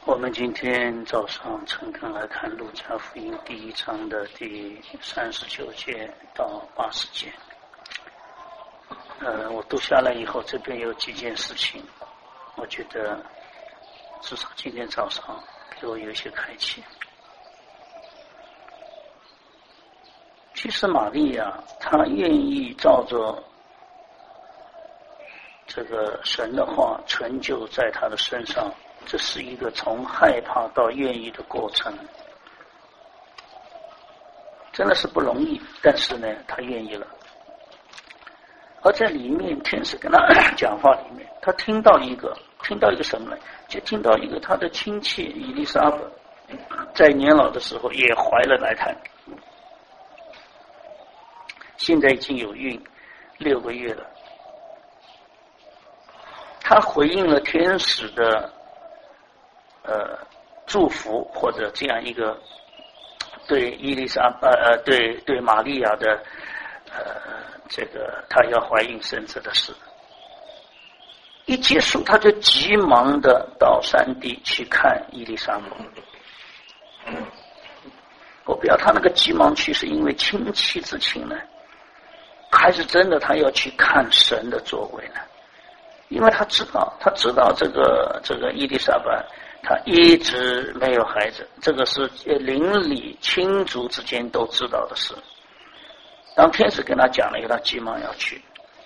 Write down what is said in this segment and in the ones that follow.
我们今天早上诚恳来看路加福音第1章的第39节到80节。我读下来以后，这边有几件事情，我觉得至少今天早上给我有一些开启。其实玛利亚她愿意照着这个神的话成就在她的身上，这是一个从害怕到愿意的过程，真的是不容易，但是呢她愿意了。而在里面天使跟他讲话里面，他听到一个什么呢？就听到一个他的亲戚以利沙伯在年老的时候也怀了来胎，现在已经有孕6个月了。他回应了天使的祝福，或者这样一个对伊丽莎对玛利亚的这个她要怀孕生子的事。一结束，他就急忙的到山地去看伊丽莎白。我不要他那个急忙去是因为亲戚之情呢，还是真的他要去看神的作为呢？因为他知道这个伊丽莎白她一直没有孩子，这个是邻里亲族之间都知道的事。当天使跟他讲了以后，他急忙要去。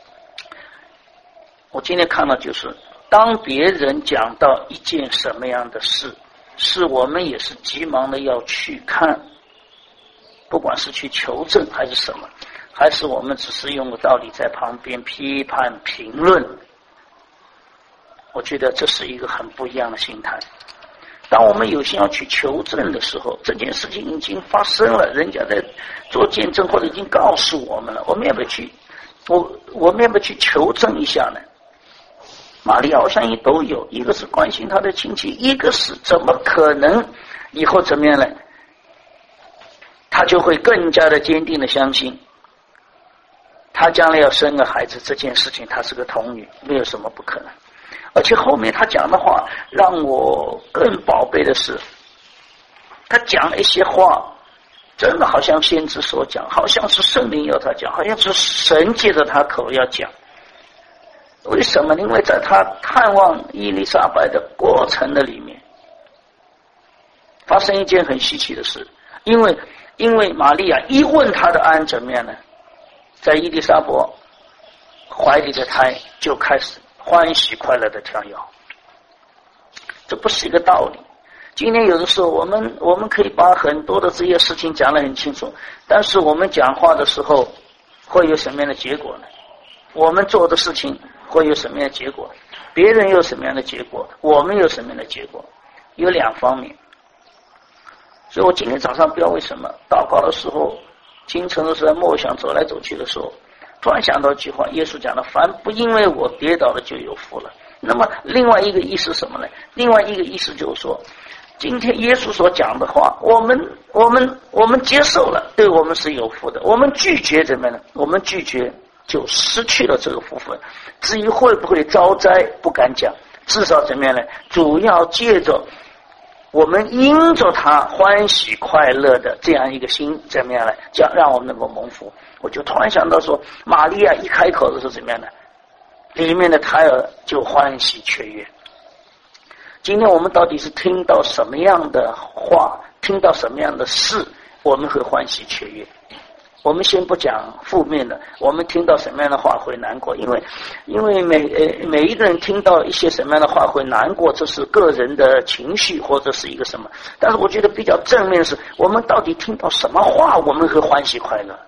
我今天看到就是当别人讲到一件什么样的事，是我们也是急忙的要去看，不管是去求证还是什么，还是我们只是用个道理在旁边批判评论，我觉得这是一个很不一样的心态。当我们有心要去求证的时候，这件事情已经发生了，人家在做见证或者已经告诉我们了，我们要不要去我们要不要去求证一下呢？玛利亚我相信都有，一个是关心他的亲戚，一个是怎么可能以后怎么样呢？他就会更加的坚定的相信他将来要生个孩子这件事情，他是个童女，没有什么不可能。而且后面他讲的话让我更宝贝的是，他讲了一些话真的好像先知所讲，好像是圣灵要他讲，好像是神借着他口要讲。为什么？因为在他探望伊丽莎白的过程的里面发生一件很稀奇的事，因为玛利亚一问他的安怎么样呢，在伊丽莎白怀里的胎就开始欢喜快乐的跳跃。这不是一个道理。今天有的时候我们可以把很多的这些事情讲得很清楚，但是我们讲话的时候会有什么样的结果呢？我们做的事情会有什么样的结果？别人有什么样的结果？我们有什么样的结果？有2方面。所以我今天早上不知道为什么祷告的时候，清晨的时候默想走来走去的时候，突然想到一句话，耶稣讲的凡不因为我跌倒的就有福了。那么另外一个意思是什么呢？另外一个意思就是说，今天耶稣所讲的话，我们接受了，对我们是有福的。我们拒绝怎么样呢？我们拒绝就失去了这个福分。至于会不会遭灾不敢讲，至少怎么样呢？主要借着我们因着他欢喜快乐的这样一个心怎么样呢？让我们能够蒙福。我就突然想到说，玛利亚一开口的时候怎么样呢？里面的胎儿就欢喜雀跃。今天我们到底是听到什么样的话，听到什么样的事，我们会欢喜雀跃？我们先不讲负面的，我们听到什么样的话会难过？因为每一个人听到一些什么样的话会难过，这是个人的情绪或者是一个什么。但是我觉得比较正面的是，我们到底听到什么话我们会欢喜快乐？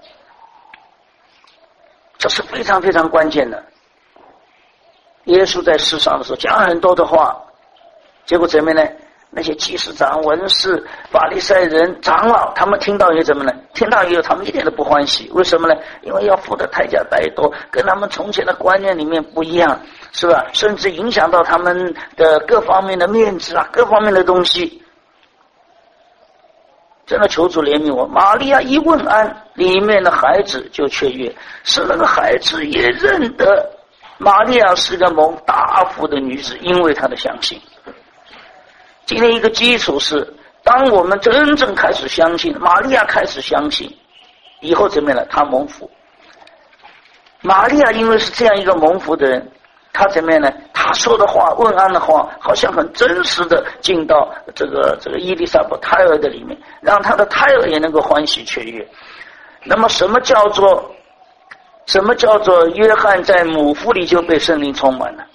这是非常非常关键的。耶稣在世上的时候讲很多的话，结果怎么呢？那些祭司长、文士、法利赛人、长老，他们听到以后怎么呢？听到以后他们一点都不欢喜。为什么呢？因为要付的代价太多，跟他们从前的观念里面不一样，是吧？甚至影响到他们的各方面的面子啊，各方面的东西。真的求主怜悯我。玛利亚一问安，里面的孩子就雀跃，使那个孩子也认得玛利亚是个蒙大福的女子，因为她的相信。 今天一个基础是，当我们真正开始相信，玛利亚开始相信，以后怎么样呢？她蒙福。玛利亚因为是这样一个蒙福的人，她怎么样呢？她说的话、问安的话，好像很真实的进到这个伊丽莎白胎儿的里面，让她的胎儿也能够欢喜雀跃。那么什么叫做约翰在母腹里就被圣灵充满了？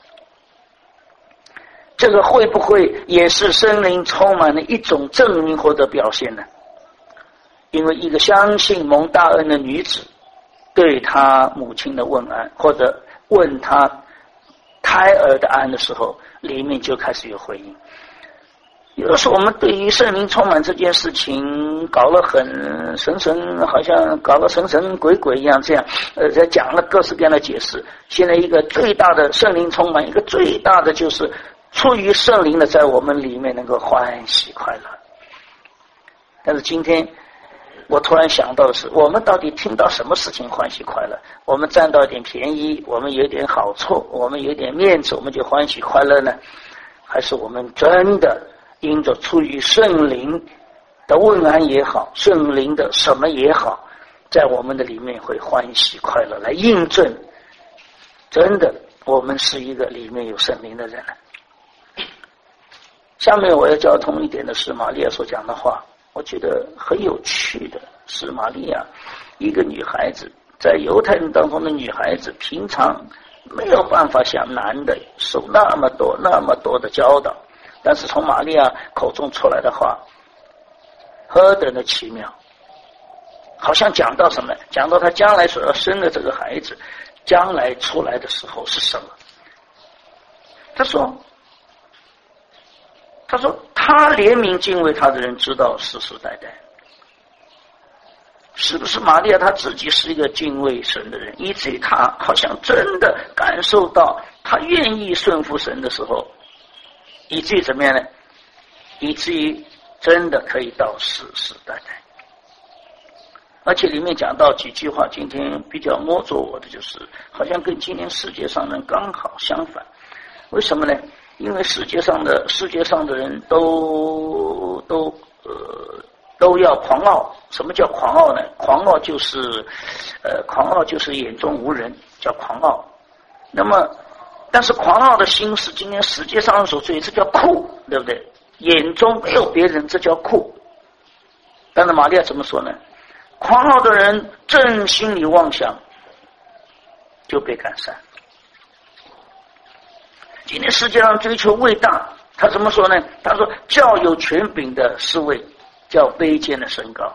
这个会不会也是圣灵充满的一种证明或者表现呢？因为一个相信蒙大恩的女子对她母亲的问安，或者问她胎儿的安的时候，里面就开始有回应。有的时候我们对于圣灵充满这件事情搞了很神，好像搞了神鬼一样，这样讲了各式各样的解释。现在一个最大的圣灵充满，一个最大的就是出于圣灵的在我们里面能够欢喜快乐。但是今天我突然想到的是，我们到底听到什么事情欢喜快乐？我们占到一点便宜，我们有点好处，我们有点面子，我们就欢喜快乐呢？还是我们真的因着出于圣灵的问安也好，圣灵的什么也好，在我们的里面会欢喜快乐，来印证真的我们是一个里面有圣灵的人呢？下面我要交通一点的是玛利亚所讲的话，我觉得很有趣的是，玛利亚一个女孩子，在犹太人当中的女孩子，平常没有办法像男的受那么多的教导，但是从玛利亚口中出来的话何等的奇妙，好像讲到什么，讲到她将来所要生的这个孩子将来出来的时候是什么。她说他怜悯敬畏他的人知道世世代代。是不是玛利亚她自己是一个敬畏神的人，以至于她好像真的感受到她愿意顺服神的时候，以至于怎么样呢？以至于真的可以到世世代代。而且里面讲到几句话，今天比较摸着我的，就是好像跟今天世界上人刚好相反。为什么呢？因为世界上的人都要狂傲。什么叫狂傲呢？狂傲就是眼中无人，叫狂傲。那么但是狂傲的心是今天世界上所追，这叫酷，对不对？眼中没有别人，这叫酷。但是玛利亚怎么说呢？狂傲的人正心里妄想，就被赶散。今天世界上追求伟大，他怎么说呢？他说较有权柄的是位，较卑贱的升高。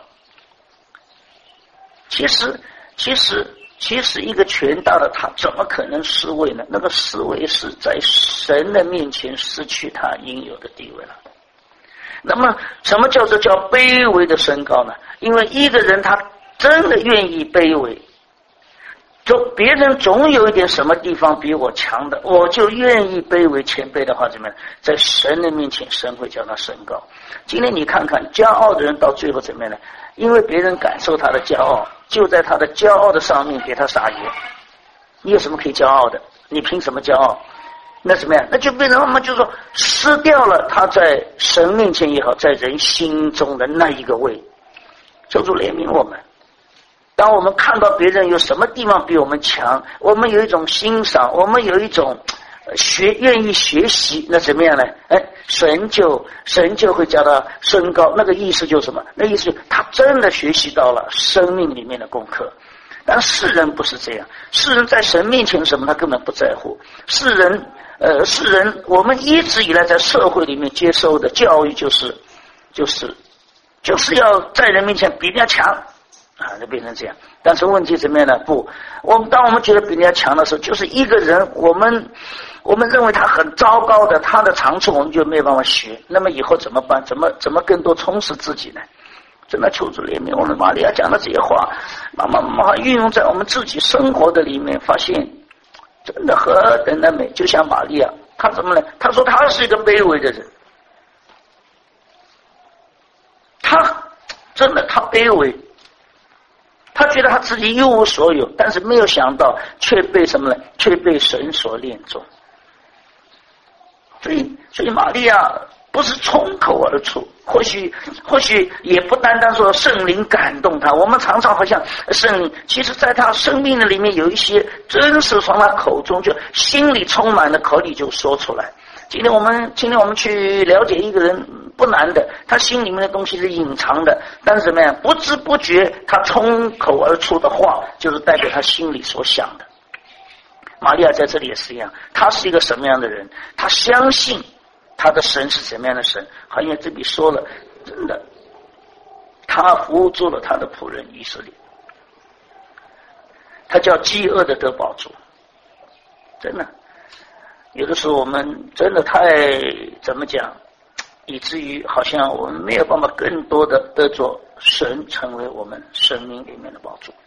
其实一个权大的他怎么可能失位呢？那个失位是在神的面前失去他应有的地位了。那么什么叫做叫卑微的升高呢？因为一个人他真的愿意卑微，就别人总有一点什么地方比我强的，我就愿意卑微谦卑的话，怎么样？在神的面前，神会叫他升高。今天你看看骄傲的人到最后怎么样呢？因为别人感受他的骄傲，就在他的骄傲的上面给他撒盐。你有什么可以骄傲的？你凭什么骄傲？那怎么样？那就变成我们就说失掉了他在神面前也好，在人心中的那一个位。求主怜悯我们。当我们看到别人有什么地方比我们强，我们有一种欣赏，我们有一种愿意学习，那怎么样呢？神就会叫他升高。那个意思就是什么？那意思就是他真的学习到了生命里面的功课。但世人不是这样，世人在神面前什么他根本不在乎。世人我们一直以来在社会里面接受的教育就是要在人面前比人家强啊，就变成这样。但是问题怎么样呢？不，当我们觉得比人家强的时候，就是一个人我们认为他很糟糕的，他的长处我们就没有办法学。那么以后怎么办？怎么更多充实自己呢？真的求主怜悯我们。玛利亚讲的这些话，慢慢运用在我们自己生活的里面，发现真的何等的美。就像玛利亚，他怎么呢？他说他是一个卑微的人，他卑微。他觉得他自己一无所有，但是没有想到却被什么呢？却被神所恋中。所以玛利亚不是冲口而出，或许也不单单说圣灵感动他，我们常常好像圣灵，其实在他生命的里面有一些真实从他口中就心里充满了，口里就说出来。今天我们去了解一个人不难的，他心里面的东西是隐藏的，但是怎么样，不知不觉他冲口而出的话，就是代表他心里所想的。玛利亚在这里也是一样，他是一个什么样的人？他相信他的神是什么样的神？好像这里说了，真的，他服务住了他的仆人以色列，他叫饥饿的得饱足，真的。有的时候我们真的太怎么讲，以至于好像我们没有办法更多的得着神成为我们生命里面的宝珠。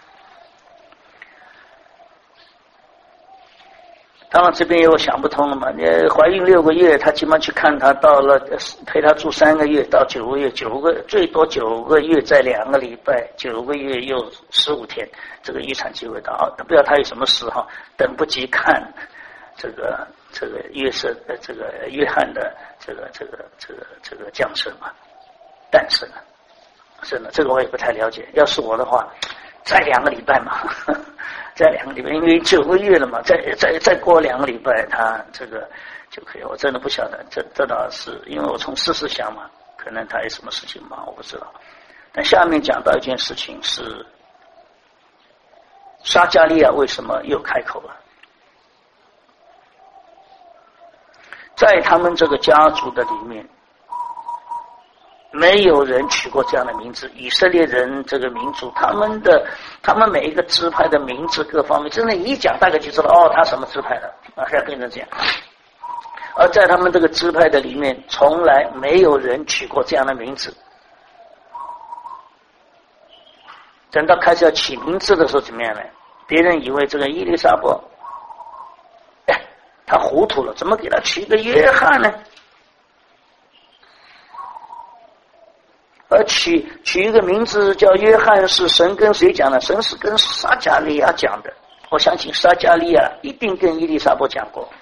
当然这边又想不通了嘛，怀孕6个月，他起码去看他，到了陪他住3个月到9个月，9个最多9个月再2个礼拜，9个月又15天，这个预产期会到，不知道他有什么事哈，等不及看这个约翰的这个降生嘛，诞生了，真的这个我也不太了解。要是我的话，再2个礼拜嘛，再2个礼拜，因为9个月了嘛，再过2个礼拜，他这个就可以。我真的不晓得，这倒是因为我从事实想嘛，可能他有什么事情忙，我不知道。但下面讲到一件事情是，撒迦利亚为什么又开口了？在他们这个家族的里面，没有人取过这样的名字。以色列人这个民族，他们每一个支派的名字各方面，真的一讲大概就知道哦，他什么支派的啊，要变成这样。而在他们这个支派的里面，从来没有人取过这样的名字。等到开始要起名字的时候，怎么样呢？别人以为这个伊丽莎白，他糊涂了，怎么给他取一个约翰呢？而取一个名字叫约翰，是神跟谁讲的？神是跟撒迦利亚讲的。我相信撒迦利亚一定跟伊丽莎白讲过。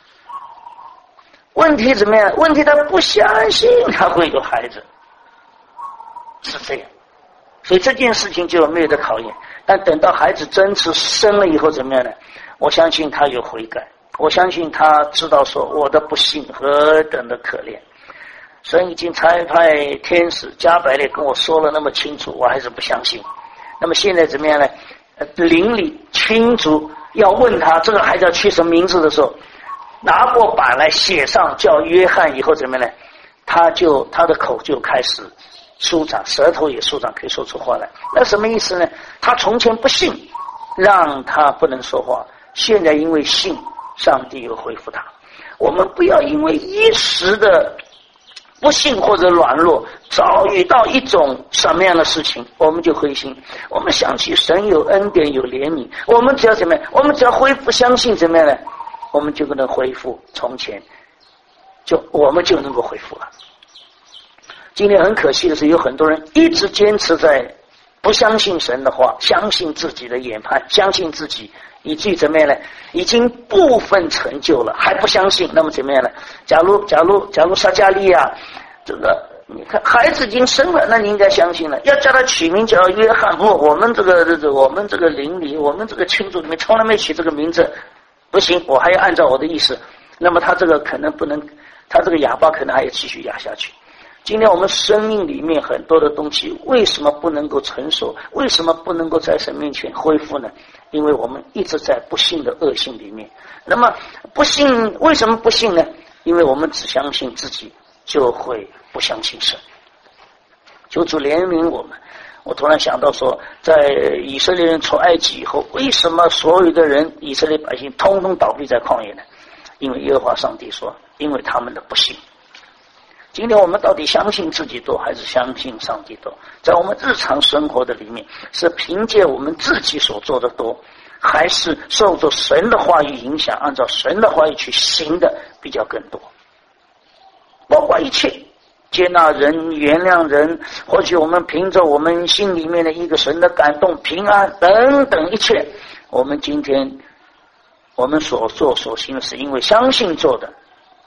问题怎么样？问题他不相信他会有孩子，是这样。所以这件事情就没有得考验。但等到孩子真是生了以后怎么样呢？我相信他有悔改，我相信他知道说我的不幸何等的可怜。神已经差派天使加百列跟我说了那么清楚，我还是不相信。那么现在怎么样呢？邻里亲族要问他这个孩子要取什么名字的时候，拿过板来写上叫约翰以后怎么样呢？他的口就开始舒展，舌头也舒展，可以说出话来。那什么意思呢？他从前不信，让他不能说话，现在因为信，上帝又恢复他。我们不要因为一时的不幸或者软弱，遭遇到一种什么样的事情，我们就灰心。我们想起神有恩典有怜悯，我们只要怎么样？我们只要恢复相信怎么样呢？我们就能恢复从前，我们就能够恢复了。今天很可惜的是，有很多人一直坚持在不相信神的话，相信自己的研判，相信自己，以至于怎么样呢？已经部分成就了，还不相信，那么怎么样呢？假如撒迦利亚这个，你看孩子已经生了，那你应该相信了。要叫他取名叫约翰，不，我们这个邻里，我们这个亲族里面从来没取这个名字，不行，我还要按照我的意思。那么他这个可能不能，他这个哑巴可能还要继续哑下去。今天我们生命里面很多的东西为什么不能够成熟？为什么不能够在神面前恢复呢？因为我们一直在不幸的恶性里面。那么不幸，为什么不幸呢？因为我们只相信自己，就会不相信神。求主怜悯我们。我突然想到说，在以色列人出埃及以后，为什么所有的人以色列百姓通通倒闭在旷野呢？因为耶和华上帝说，因为他们的不幸。今天我们到底相信自己多还是相信上帝多？在我们日常生活的里面，是凭借我们自己所做的多，还是受着神的话语影响，按照神的话语去行的比较更多？包括一切接纳人、原谅人，或许我们凭着我们心里面的一个神的感动、平安等等一切，我们今天我们所做所行的是因为相信做的，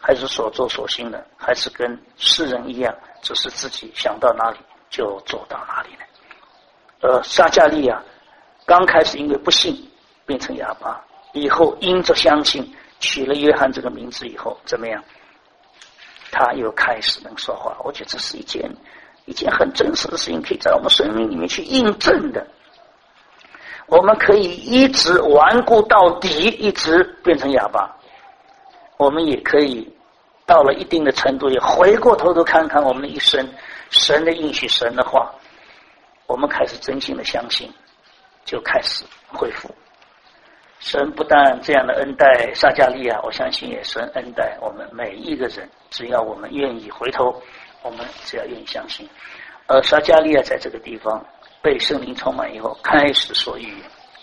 还是所作所行的，还是跟世人一样，只是自己想到哪里就走到哪里呢？撒迦利亚刚开始因为不信变成哑巴，以后因着相信取了约翰这个名字以后，怎么样？他又开始能说话。我觉得这是一件很真实的事情，可以在我们生命里面去印证的。我们可以一直顽固到底，一直变成哑巴。我们也可以到了一定的程度，也回过头看看我们的一生，神的应许，神的话，我们开始真心的相信，就开始恢复。神不但这样的恩待撒迦利亚，我相信也神恩待我们每一个人，只要我们愿意回头，我们只要愿意相信。而撒迦利亚在这个地方被圣灵充满以后，开始说预言。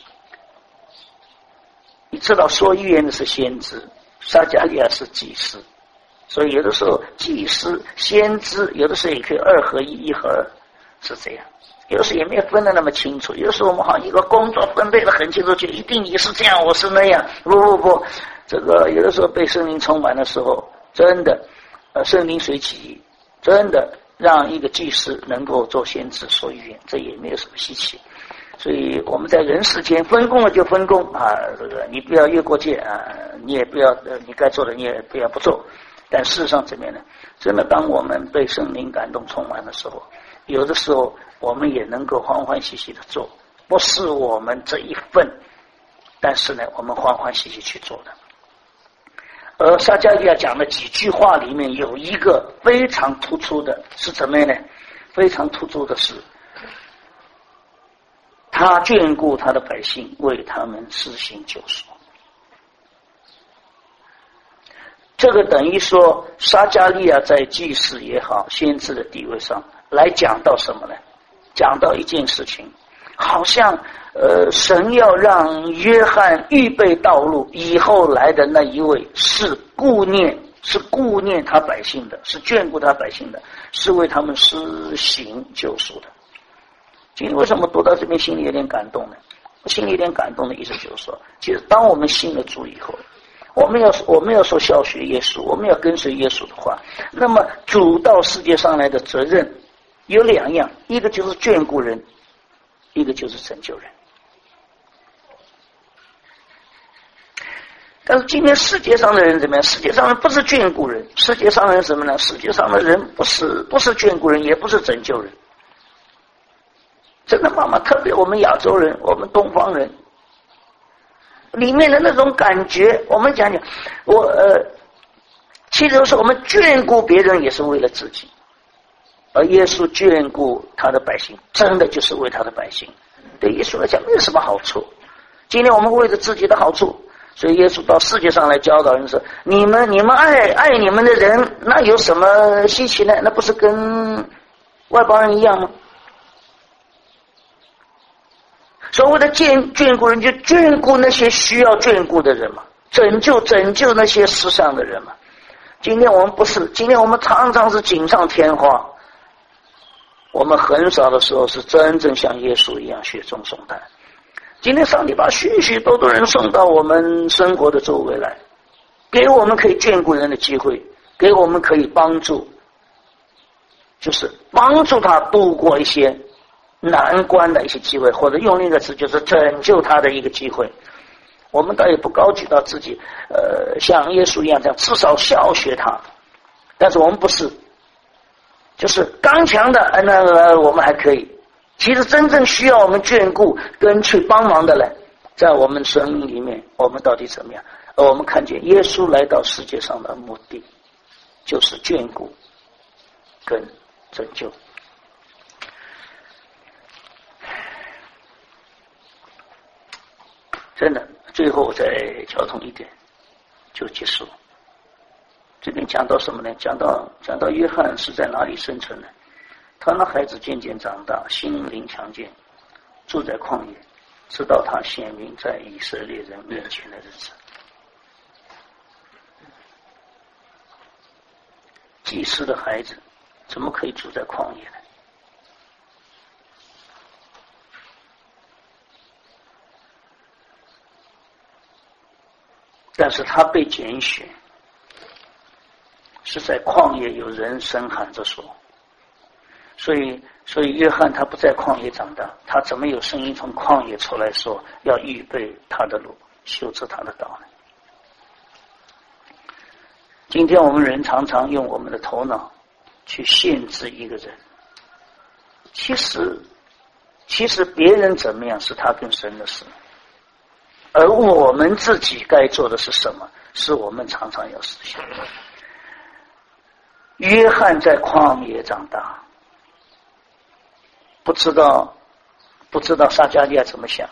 你知道说预言的是先知，撒迦利亚是祭司，所以有的时候祭司、先知有的时候也可以二合一，一合二，是这样。有的时候也没有分得那么清楚，有的时候我们好像一个工作分配得很清楚，就一定你是这样，我是那样。不，这个有的时候被圣灵充满的时候，真的，圣灵随起意，真的让一个祭司能够做先知说预言，这也没有什么稀奇。所以我们在人世间分工了就分工啊，这个你不要越过界啊，你也不要你该做的你也不要不做。但事实上怎么样呢？真的，当我们被圣灵感动充满的时候，有的时候我们也能够欢欢喜喜的做，不是我们这一份，但是呢，我们欢欢喜喜去做的。而撒迦利亚讲的几句话里面有一个非常突出的是怎么样呢？非常突出的是，他眷顾他的百姓，为他们施行救赎。这个等于说，撒迦利亚在祭司也好，先知的地位上来讲到什么呢？讲到一件事情，好像神要让约翰预备道路，以后来的那一位是顾念他百姓的，是眷顾他百姓的，是为他们施行救赎的。今天为什么读到这边心里有点感动呢？我心里有点感动的意思就是说，其实当我们信了主以后，我们要说效学耶稣，我们要跟随耶稣的话，那么主到世界上来的责任有两样，一个就是眷顾人，一个就是拯救人。但是今天世界上的人怎么样？世界上人不是眷顾人，世界上人什么呢？世界上的人不是眷顾人，也不是拯救人。真的妈妈，特别我们亚洲人，我们东方人里面的那种感觉，我们讲其实是我们眷顾别人也是为了自己，而耶稣眷顾他的百姓，真的就是为他的百姓。对耶稣来讲没有什么好处，今天我们为了自己的好处，所以耶稣到世界上来教导人说，你们爱你们的人，那有什么稀奇呢？那不是跟外邦人一样吗？所谓的眷顾人，就眷顾那些需要眷顾的人嘛，拯救那些世上的人嘛。今天我们不是，今天我们常常是锦上添花，我们很少的时候是真正像耶稣一样雪中送炭。今天上帝把许许多多人送到我们生活的周围来，给我们可以眷顾人的机会，给我们可以帮助，就是帮助他度过一些难关的一些机会，或者用另一个词就是拯救他的一个机会。我们倒也不高举到自己像耶稣一样这样，至少效学他，但是我们不是，就是刚强的那我们还可以。其实真正需要我们眷顾跟去帮忙的人，在我们生命里面，我们到底怎么样？而我们看见耶稣来到世界上的目的就是眷顾跟拯救。真的，最后再交通一点就结束。这边讲到什么呢？讲到约翰是在哪里生存呢？他那孩子渐渐长大，心灵强健，住在旷野，直到他显明在以色列人面前的日子。祭司的孩子怎么可以住在旷野呢？但是他被拣选， 是在旷野有人声喊着说。所以约翰他不在旷野长大，他怎么有声音从旷野出来说要预备他的路，修治他的道呢？今天我们人常常用我们的头脑去限制一个人，其实别人怎么样是他跟神的事，而我们自己该做的是什么，是我们常常要思想的。约翰在旷野长大，不知道撒迦利亚怎么想。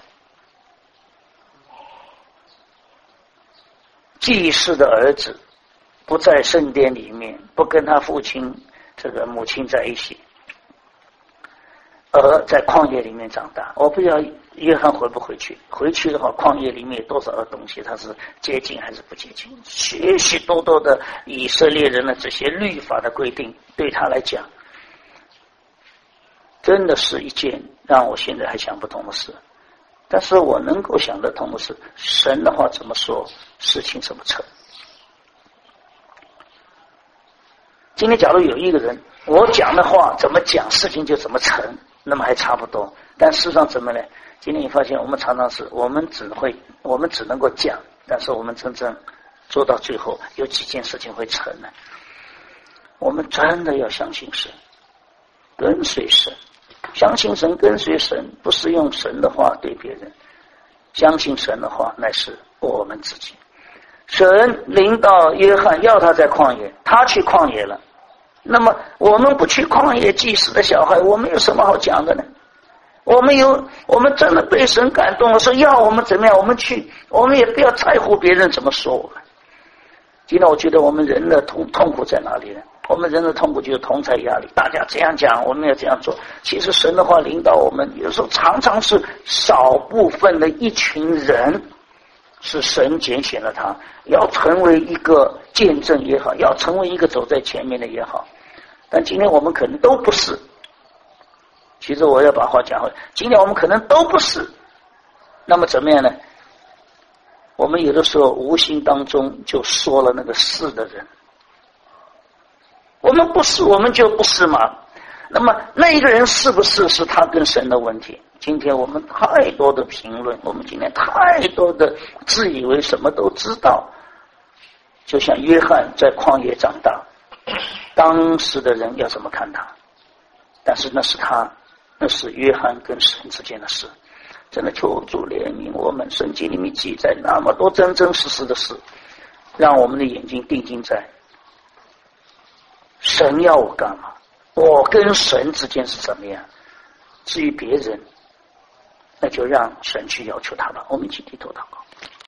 祭司的儿子不在圣殿里面，不跟他父亲母亲在一起，而在旷野里面长大。我不知道约翰回不回去，回去的话旷野里面有多少的东西他是接近还是不接近，许许多多的以色列人的这些律法的规定对他来讲真的是一件让我现在还想不通的事。但是我能够想得通的是，神的话怎么说，事情怎么成。今天假如有一个人，我讲的话怎么讲，事情就怎么成，那么还差不多。但事实上怎么呢？今天你发现我们常常是我们只能够讲，但是我们真正做到最后有几件事情会成呢？我们真的要相信神，跟随神，相信神，跟随神，不是用神的话对别人，相信神的话乃是我们自己。神领导约翰要他在旷野，他去旷野了，那么我们不去旷野祭司的小孩，我们有什么好讲的呢？我们真的被神感动了，说要我们怎么样我们去，我们也不要在乎别人怎么说我们。今天我觉得我们人的痛苦在哪里呢？我们人的痛苦就是同侪压力，大家这样讲我们要这样做。其实神的话领导我们，有时候常常是少部分的一群人，是神拣选了他，要成为一个见证也好，要成为一个走在前面的也好。但今天我们可能都不是。其实我要把话讲回来，今天我们可能都不是。那么怎么样呢？我们有的时候无形当中就说了那个是的人，我们不是我们就不是嘛。那么那一个人是不是是他跟神的问题。今天我们太多的评论，我们今天太多的自以为什么都知道。就像约翰在旷野长大，当时的人要怎么看他，但是那是约翰跟神之间的事。真的求主怜悯我们，圣经里面记载那么多真真实实的事，让我们的眼睛定睛在神要我干嘛，我跟神之间是怎么样。至于别人，那就让神去要求他吧。我们一起低头祷告。